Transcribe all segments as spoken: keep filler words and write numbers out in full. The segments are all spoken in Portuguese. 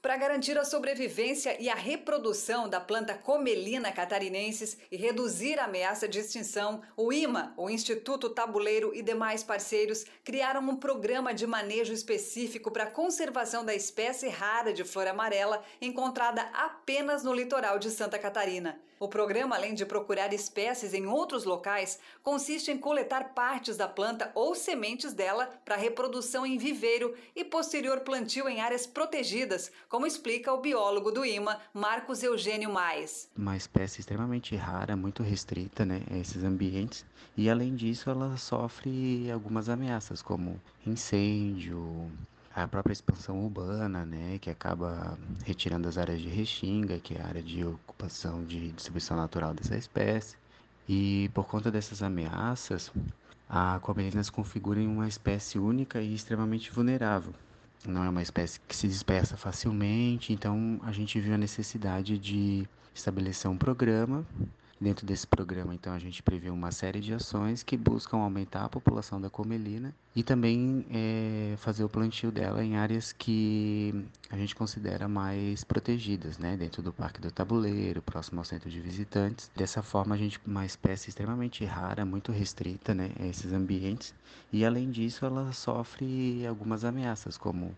Para garantir a sobrevivência e a reprodução da planta Comelina catarinensis e reduzir a ameaça de extinção, o I M A, o Instituto Tabuleiro e demais parceiros criaram um programa de manejo específico para a conservação da espécie rara de flor amarela encontrada apenas no litoral de Santa Catarina. O programa, além de procurar espécies em outros locais, consiste em coletar partes da planta ou sementes dela para reprodução em viveiro e posterior plantio em áreas protegidas, como explica o biólogo do I M A, Marcos Eugênio Mais. Uma espécie extremamente rara, muito restrita, né, a esses ambientes, e além disso ela sofre algumas ameaças, como incêndio, a própria expansão urbana, né, que acaba retirando as áreas de restinga, que é a área de ocupação de distribuição natural dessa espécie. E por conta dessas ameaças, a Comelina se configura em uma espécie única e extremamente vulnerável. Não é uma espécie que se dispersa facilmente, então a gente viu a necessidade de estabelecer um programa. Dentro desse programa, então, a gente prevê uma série de ações que buscam aumentar a população da comelina e também é, fazer o plantio dela em áreas que a gente considera mais protegidas, né? Dentro do Parque do Tabuleiro, próximo ao centro de visitantes. Dessa forma, a gente uma espécie extremamente rara, muito restrita, né? A esses ambientes. E, além disso, ela sofre algumas ameaças, como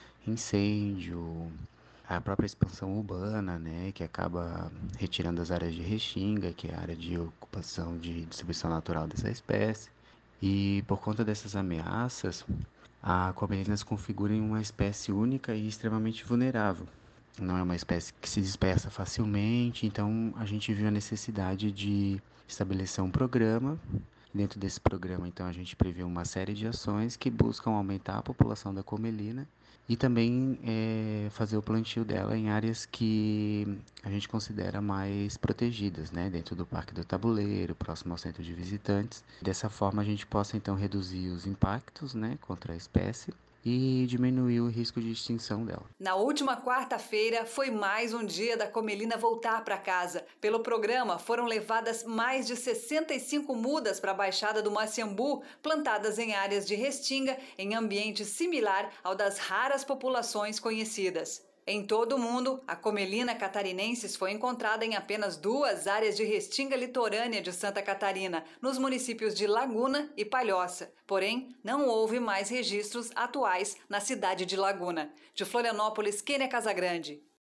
incêndio, a própria expansão urbana, né, que acaba retirando as áreas de restinga, que é a área de ocupação de distribuição natural dessa espécie. E por conta dessas ameaças, a Comelina se configura em uma espécie única e extremamente vulnerável. Não é uma espécie que se dispersa facilmente, então a gente viu a necessidade de estabelecer um programa. Dentro desse programa, então, a gente prevê uma série de ações que buscam aumentar a população da comelina e também é, fazer o plantio dela em áreas que a gente considera mais protegidas, né? Dentro do Parque do Tabuleiro, próximo ao centro de visitantes. Dessa forma, a gente possa, então, reduzir os impactos, né, contra a espécie e diminuir o risco de extinção dela. Na última quarta-feira foi mais um dia da Comelina voltar para casa. Pelo programa foram levadas mais de sessenta e cinco mudas para a Baixada do Maciambu, plantadas em áreas de restinga em ambiente similar ao das raras populações conhecidas. Em todo o mundo, a Comelina catarinensis foi encontrada em apenas duas áreas de restinga litorânea de Santa Catarina, nos municípios de Laguna e Palhoça. Porém, não houve mais registros atuais na cidade de Laguna. De Florianópolis, Kênia Casagrande.